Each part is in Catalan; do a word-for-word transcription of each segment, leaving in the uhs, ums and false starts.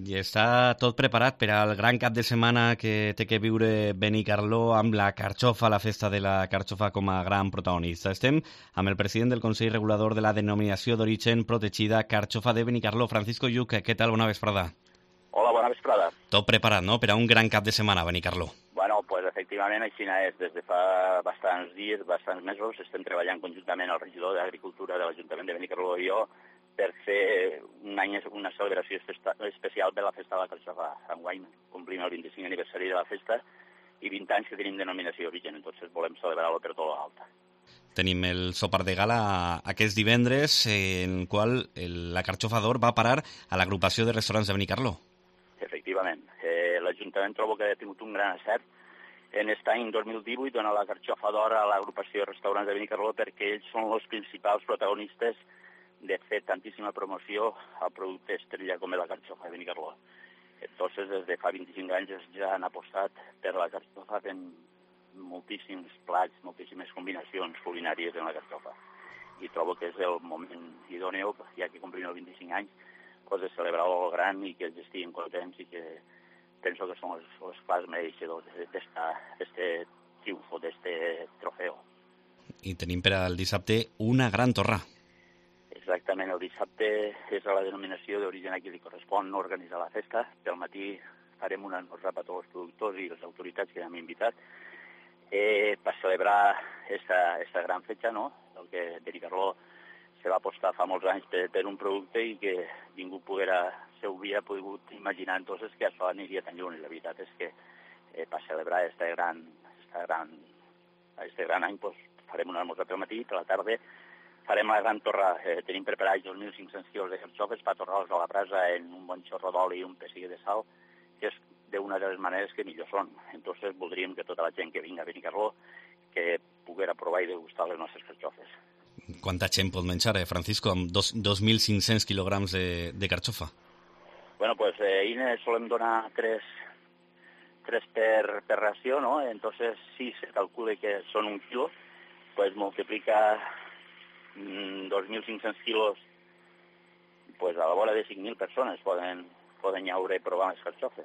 I està tot preparat per al gran cap de setmana que té que viure Benicarló amb la carxofa, la festa de la carxofa com a gran protagonista. Estem amb el president del Consell Regulador de la Denominació d'Origen Protegida Carxofa de Benicarló, Francisco Lluc. Què tal? Bona vesprada. Hola, bona vesprada. Tot preparat, no?, per a un gran cap de setmana a Benicarló. Bueno, pues efectivament així és. Des de fa bastants dies, bastants mesos, estem treballant conjuntament el regidor d'Agricultura de l'Ajuntament de Benicarló i jo per fer un any una celebració especial per la festa de la carxofa. Enguany complim el vint-i-cinquè aniversari de la festa i vint anys que tenim denominació d'origen, entonces volem celebrar-lo per tota l'alta. Tenim el sopar de gala aquest divendres, en el qual la carxofa d'or va parar a l'agrupació de restaurants de Benicarló. Efectivament. Eh, L'Ajuntament trobo que ha tingut un gran acert en aquest any dos mil divuit donar la carxofa d'or a l'agrupació de restaurants de Benicarló perquè ells són els principals protagonistes de fer tantíssima promoció al producte estrella com és la carxofa de Benicarló. Entonces, des de fa vint-i-cinc anys ja han apostat per la carxofa fent moltíssims plats, moltíssimes combinacions culinàries en la carxofa. I trobo que és el moment idòneu, ja que complim el vint-i-cinc anys, pues, de celebrar-lo gran i que ells estiguin contents i que penso que són els, els clars mereixedors d'aquest triomfo, d'aquest trofeu. I tenim per al dissabte una gran torrà. Exactament, el dissabte és a la denominació d'origen a qui li correspon organitzar la festa. Pel matí farem un esmorzar per tots els productors i les autoritats que hem invitat eh, per celebrar aquesta gran fetge, no? El que Benicarló se va apostar fa molts anys per, per un producte i que ningú poguera, se hauria pogut imaginar entonces que això aniria tan lluny. La veritat és que eh, per celebrar este gran, este gran, este gran any pues, farem un esmorzar pel matí i per la tarda farem la gran torra. Eh, tenim preparats dos mil cinc-cents quilos de carxofes per torrar-los a la brasa en un bon xorro d'oli i un pessic de sal, que és d'una de les maneres que millor són. Entonces voldríem que tota la gent que vinga a Benicarló que poguera provar i degustar les nostres carxofes. Quanta gent pot menjar, eh, Francisco, amb dos, dos mil cinc-cents quilograms de, de carxofa? Bueno, pues eh, ahí solem donar tres, tres per, per ració, ¿no? Entonces, si se calcula que són un quilo, pues multiplica dos mil cinc-cents quilos, pues a la vora de cinc mil persones poden, poden llaure i provar les carxofes,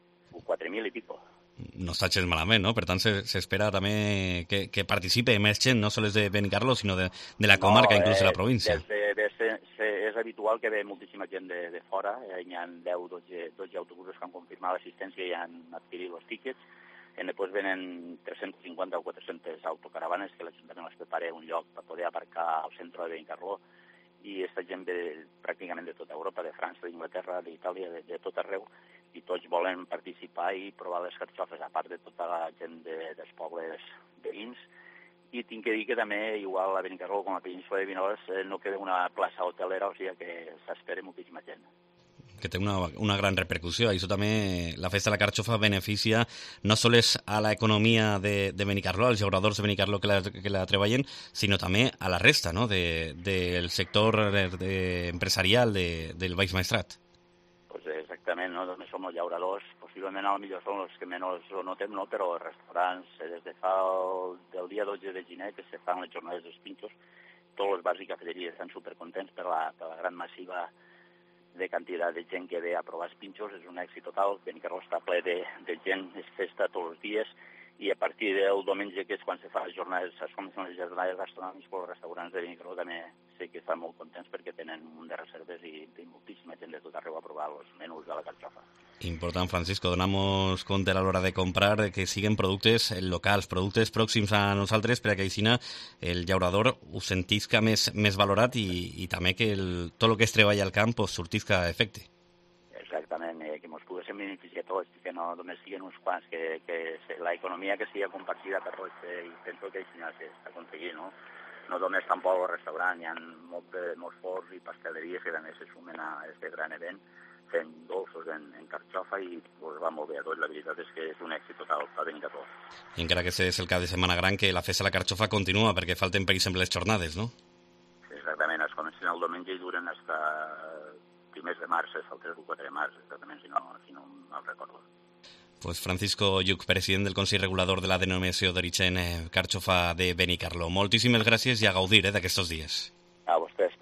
o quatre mil i pico. No està gens malament, no? Per tant, s'espera també que, que participe més gent, no sols de Benicarló, sinó de, de la comarca, no, inclús de la província. De, de, de, de, de, és habitual que ve moltíssima gent de, de fora, eh, hi ha deu o dotze autobusos que han confirmat l'assistència i han adquirit els tíquets. I després venen tres-cents cinquanta o quatre-centes autocaravanes que l'Ajuntament les prepara un lloc per poder aparcar al centre de Benicarló i aquesta gent ve pràcticament de tota Europa, de França, d'Inglaterra, d'Itàlia, de, de tot arreu, i tots volen participar i provar les carxofes, a part de tota la gent de, dels pobles veïns. I tinc que dir que també, igual a Benicarló com a Península de Vinaròs, eh, no queda una plaça hotelera, o sigui que s'espera moltíssima gent. Que té una, una gran repercussió. Això també, la festa de la carxofa beneficia no sols a l'economia de, de Benicarló, als llauradors de Benicarló que la, que la treballen, sinó també a la resta, no?, de, del sector de, empresarial de, del Baix Maestrat. Pues exactament, no? Només som els llauradors, possiblement a lo millor són els que menys ho notem, no? Però els restaurants, des de fa el del dia dotze de gener, que se fan les jornades dels pinxos, tots els bars i cafeteries estan supercontents per la, per la gran massiva de quantitat de gent que ve a provar els pinxos. És un èxit total. Benicarló està ple de, de gent, és festa tots els dies, i a partir del diumenge, que és quan se fa les jornades, es comencen les jornades gastronòmiques, però els restaurants de Benicarló també sé que estan molt contents perquè tenen un munt de reserves i, i moltíssima gent de tot arreu a provar els menús de la carxofa. Important, Francisco, donamos compte a l'hora de comprar que siguen productes locals, productes pròxims a nosaltres, perquè així el llaurador ho sentisca més, més valorat i, i també que el, tot el que es treballa al camp pues, sortisca a efecte. Exactament, eh, que ens poguéssim beneficiar tots, que no només siguin uns quants, que, que l'economia que sigui compartida per tots, eh, i penso que així s'està aconseguint, no? No només tampoc el restaurant, hi ha molt de, molts forns i pasteleries que també se sumen a aquest gran event, fent dolços en, en carxofa i pues, va molt bé a tot. La veritat és que és un èxit total per Benicarló. I encara que és el cap de setmana gran, que la festa de la carxofa continua, perquè falten, per exemple, les jornades, no? Exactament, es comencen el diumenge i duren fins primers de març, és el tres o quatre de març, exactament, si no, si no me'l recordo. Pues Francisco Lluc, president del Consell Regulador de la Denominació d'Origen eh, Carxofa de Benicarló. Moltíssimes gràcies i a gaudir eh, d'aquests dies. A vostès.